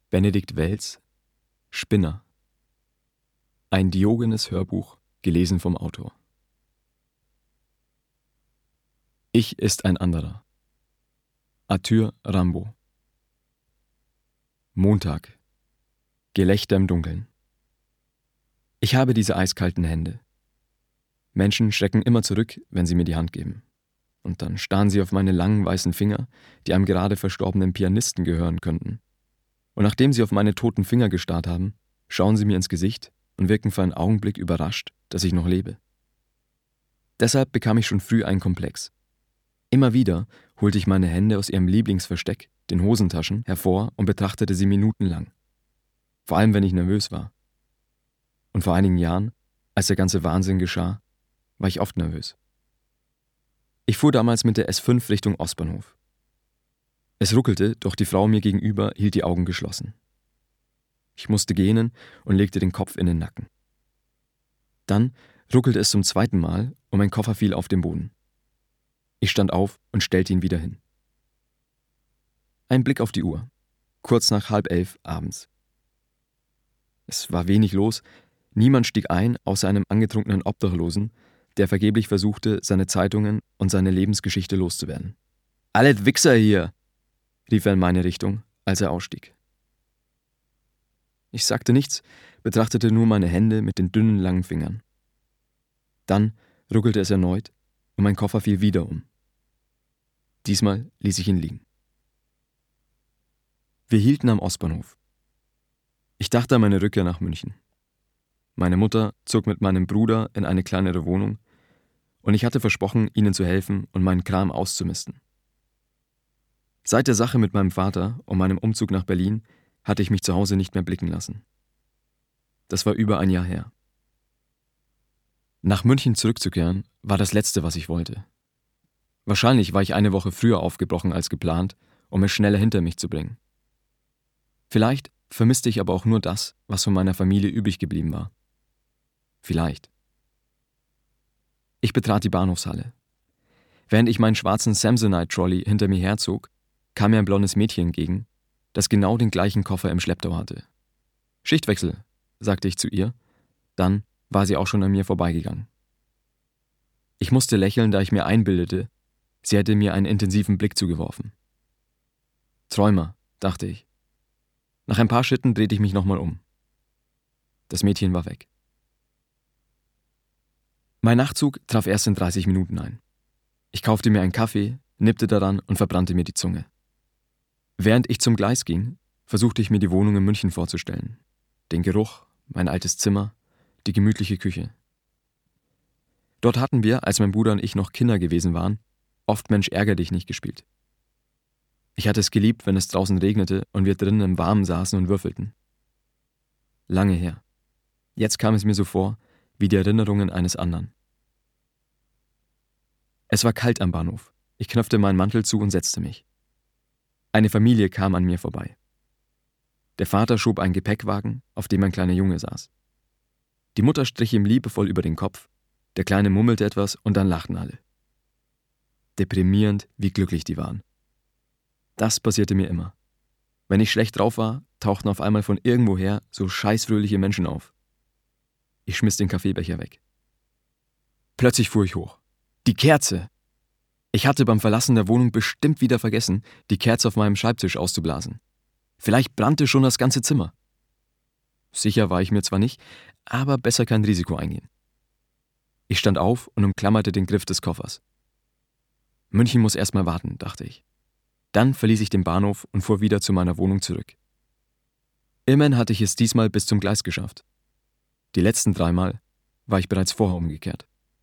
Benedikt Wells, Spinner. Ein Diogenes-Hörbuch, gelesen vom Autor. Ich ist ein anderer. Arthur Rimbaud. Montag. Gelächter im Dunkeln. Ich habe diese eiskalten Hände. Menschen schrecken immer zurück, wenn sie mir die Hand geben. Und dann starren sie auf meine langen weißen Finger, die einem gerade verstorbenen Pianisten gehören könnten. Und nachdem sie auf meine toten Finger gestarrt haben, schauen sie mir ins Gesicht und wirken für einen Augenblick überrascht, dass ich noch lebe. Deshalb bekam ich schon früh einen Komplex. Immer wieder holte ich meine Hände aus ihrem Lieblingsversteck, den Hosentaschen, hervor und betrachtete sie minutenlang. Vor allem, wenn ich nervös war. Und vor einigen Jahren, als der ganze Wahnsinn geschah, war ich oft nervös. Ich fuhr damals mit der S5 Richtung Ostbahnhof. Es ruckelte, doch die Frau mir gegenüber hielt die Augen geschlossen. Ich musste gähnen und legte den Kopf in den Nacken. Dann ruckelte es zum zweiten Mal und mein Koffer fiel auf den Boden. Ich stand auf und stellte ihn wieder hin. Ein Blick auf die Uhr. Kurz nach 22:30 abends. Es war wenig los, niemand stieg ein, außer einem angetrunkenen Obdachlosen, der vergeblich versuchte, seine Zeitungen und seine Lebensgeschichte loszuwerden. »Alle Wichser hier«, rief er in meine Richtung, als er ausstieg. Ich sagte nichts, betrachtete nur meine Hände mit den dünnen, langen Fingern. Dann ruckelte es erneut und mein Koffer fiel wieder um. Diesmal ließ ich ihn liegen. Wir hielten am Ostbahnhof. Ich dachte an meine Rückkehr nach München. Meine Mutter zog mit meinem Bruder in eine kleinere Wohnung und ich hatte versprochen, ihnen zu helfen und meinen Kram auszumisten. Seit der Sache mit meinem Vater und meinem Umzug nach Berlin hatte ich mich zu Hause nicht mehr blicken lassen. Das war über ein Jahr her. Nach München zurückzukehren war das Letzte, was ich wollte. Wahrscheinlich war ich eine Woche früher aufgebrochen als geplant, um es schneller hinter mich zu bringen. Vielleicht vermisste ich aber auch nur das, was von meiner Familie übrig geblieben war. Vielleicht. Ich betrat die Bahnhofshalle. Während ich meinen schwarzen Samsonite-Trolley hinter mir herzog, kam mir ein blondes Mädchen entgegen, das genau den gleichen Koffer im Schlepptau hatte. »Schichtwechsel«, sagte ich zu ihr. Dann war sie auch schon an mir vorbeigegangen. Ich musste lächeln, da ich mir einbildete, sie hätte mir einen intensiven Blick zugeworfen. »Träumer«, dachte ich. Nach ein paar Schritten drehte ich mich nochmal um. Das Mädchen war weg. Mein Nachtzug traf erst in 30 Minuten ein. Ich kaufte mir einen Kaffee, nippte daran und verbrannte mir die Zunge. Während ich zum Gleis ging, versuchte ich mir die Wohnung in München vorzustellen. Den Geruch, mein altes Zimmer, die gemütliche Küche. Dort hatten wir, als mein Bruder und ich noch Kinder gewesen waren, oft Mensch ärger dich nicht gespielt. Ich hatte es geliebt, wenn es draußen regnete und wir drinnen im Warmen saßen und würfelten. Lange her. Jetzt kam es mir so vor, wie die Erinnerungen eines anderen. Es war kalt am Bahnhof. Ich knöpfte meinen Mantel zu und setzte mich. Eine Familie kam an mir vorbei. Der Vater schob einen Gepäckwagen, auf dem ein kleiner Junge saß. Die Mutter strich ihm liebevoll über den Kopf, der Kleine murmelte etwas und dann lachten alle. Deprimierend, wie glücklich die waren. Das passierte mir immer. Wenn ich schlecht drauf war, tauchten auf einmal von irgendwoher so scheißfröhliche Menschen auf. Ich schmiss den Kaffeebecher weg. Plötzlich fuhr ich hoch. Die Kerze! Ich hatte beim Verlassen der Wohnung bestimmt wieder vergessen, die Kerze auf meinem Schreibtisch auszublasen. Vielleicht brannte schon das ganze Zimmer. Sicher war ich mir zwar nicht, aber besser kein Risiko eingehen. Ich stand auf und umklammerte den Griff des Koffers. München muss erst mal warten, dachte ich. Dann verließ ich den Bahnhof und fuhr wieder zu meiner Wohnung zurück. Immerhin hatte ich es diesmal bis zum Gleis geschafft. Die letzten 3 Mal war ich bereits vorher umgekehrt.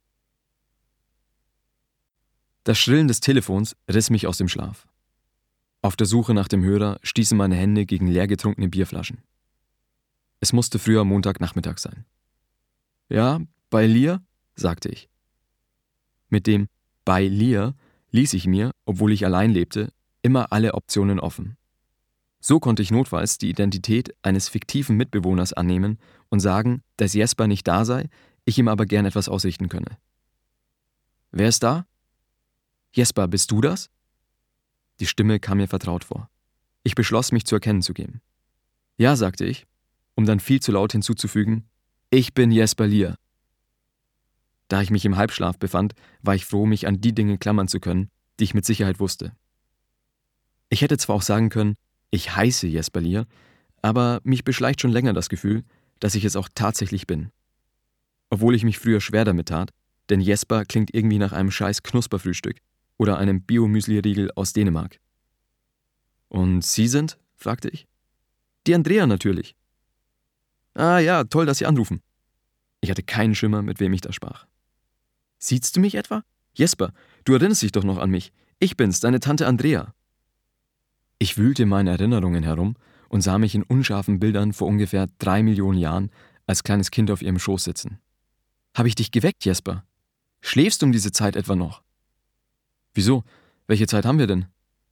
Das Schrillen des Telefons riss mich aus dem Schlaf. Auf der Suche nach dem Hörer stießen meine Hände gegen leer getrunkene Bierflaschen. Es musste früher Montagnachmittag sein. »Ja, bei Lear?«, sagte ich. Mit dem »bei Lear« ließ ich mir, obwohl ich allein lebte, immer alle Optionen offen. So konnte ich notfalls die Identität eines fiktiven Mitbewohners annehmen und sagen, dass Jesper nicht da sei, ich ihm aber gern etwas ausrichten könne. »Wer ist da?« »Jesper, bist du das?« Die Stimme kam mir vertraut vor. Ich beschloss, mich zu erkennen zu geben. Ja, sagte ich, um dann viel zu laut hinzuzufügen, ich bin Jesper Lier. Da ich mich im Halbschlaf befand, war ich froh, mich an die Dinge klammern zu können, die ich mit Sicherheit wusste. Ich hätte zwar auch sagen können, ich heiße Jesper Lier, aber mich beschleicht schon länger das Gefühl, dass ich es auch tatsächlich bin. Obwohl ich mich früher schwer damit tat, denn Jesper klingt irgendwie nach einem scheiß Knusperfrühstück oder einem Bio-Müsli-Riegel aus Dänemark. Und Sie sind? Fragte ich. Die Andrea natürlich. Ah ja, toll, dass Sie anrufen. Ich hatte keinen Schimmer, mit wem ich da sprach. Siehst du mich etwa? Jesper, du erinnerst dich doch noch an mich. Ich bin's, deine Tante Andrea. Ich wühlte in meinen Erinnerungen herum und sah mich in unscharfen Bildern vor ungefähr 3 Millionen Jahren als kleines Kind auf ihrem Schoß sitzen. Habe ich dich geweckt, Jesper? Schläfst du um diese Zeit etwa noch? Wieso? Welche Zeit haben wir denn?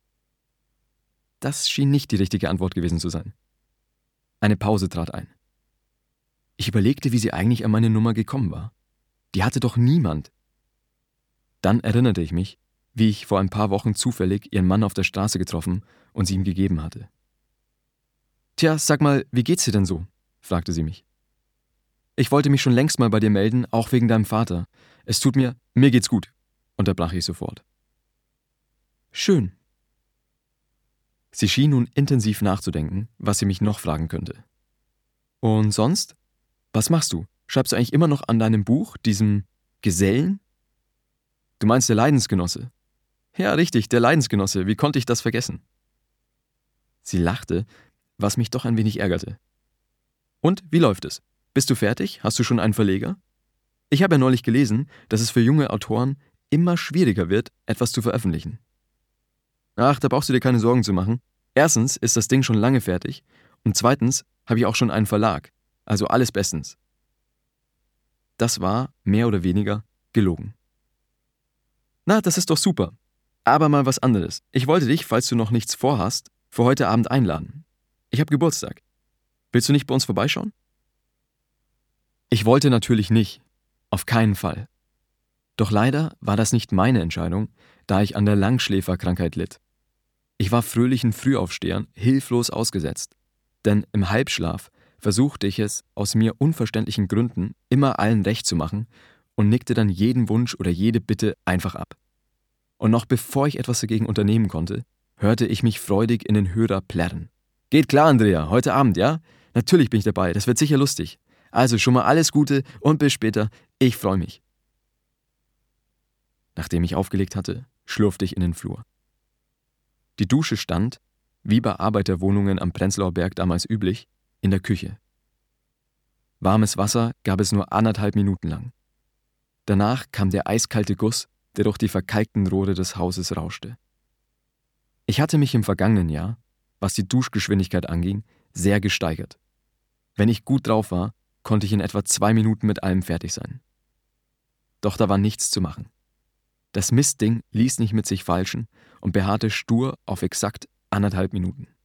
Das schien nicht die richtige Antwort gewesen zu sein. Eine Pause trat ein. Ich überlegte, wie sie eigentlich an meine Nummer gekommen war. Die hatte doch niemand. Dann erinnerte ich mich, wie ich vor ein paar Wochen zufällig ihren Mann auf der Straße getroffen und sie ihm gegeben hatte. Tja, sag mal, wie geht's dir denn so? Fragte sie mich. Ich wollte mich schon längst mal bei dir melden, auch wegen deinem Vater. Mir geht's gut, unterbrach ich sofort. Schön. Sie schien nun intensiv nachzudenken, was sie mich noch fragen könnte. Und sonst? Was machst du? Schreibst du eigentlich immer noch an deinem Buch, diesem Gesellen? Du meinst der Leidensgenosse? Ja, richtig, der Leidensgenosse. Wie konnte ich das vergessen? Sie lachte, was mich doch ein wenig ärgerte. Und, wie läuft es? Bist du fertig? Hast du schon einen Verleger? Ich habe ja neulich gelesen, dass es für junge Autoren immer schwieriger wird, etwas zu veröffentlichen. Ach, da brauchst du dir keine Sorgen zu machen. Erstens ist das Ding schon lange fertig und zweitens habe ich auch schon einen Verlag. Also alles bestens. Das war, mehr oder weniger, gelogen. Na, das ist doch super. Aber mal was anderes. Ich wollte dich, falls du noch nichts vorhast, für heute Abend einladen. Ich habe Geburtstag. Willst du nicht bei uns vorbeischauen? Ich wollte natürlich nicht. Auf keinen Fall. Doch leider war das nicht meine Entscheidung, da ich an der Langschläferkrankheit litt. Ich war fröhlichen Frühaufstehern hilflos ausgesetzt. Denn im Halbschlaf versuchte ich es, aus mir unverständlichen Gründen, immer allen recht zu machen und nickte dann jeden Wunsch oder jede Bitte einfach ab. Und noch bevor ich etwas dagegen unternehmen konnte, hörte ich mich freudig in den Hörer plärren. Geht klar, Andrea, heute Abend, ja? Natürlich bin ich dabei, das wird sicher lustig. Also schon mal alles Gute und bis später, ich freue mich. Nachdem ich aufgelegt hatte, schlurfte ich in den Flur. Die Dusche stand, wie bei Arbeiterwohnungen am Prenzlauer Berg damals üblich, in der Küche. Warmes Wasser gab es nur 1,5 Minuten lang. Danach kam der eiskalte Guss, der durch die verkalkten Rohre des Hauses rauschte. Ich hatte mich im vergangenen Jahr, was die Duschgeschwindigkeit anging, sehr gesteigert. Wenn ich gut drauf war, konnte ich in etwa 2 Minuten mit allem fertig sein. Doch da war nichts zu machen. Das Mistding ließ nicht mit sich feilschen und beharrte stur auf exakt 1,5 Minuten.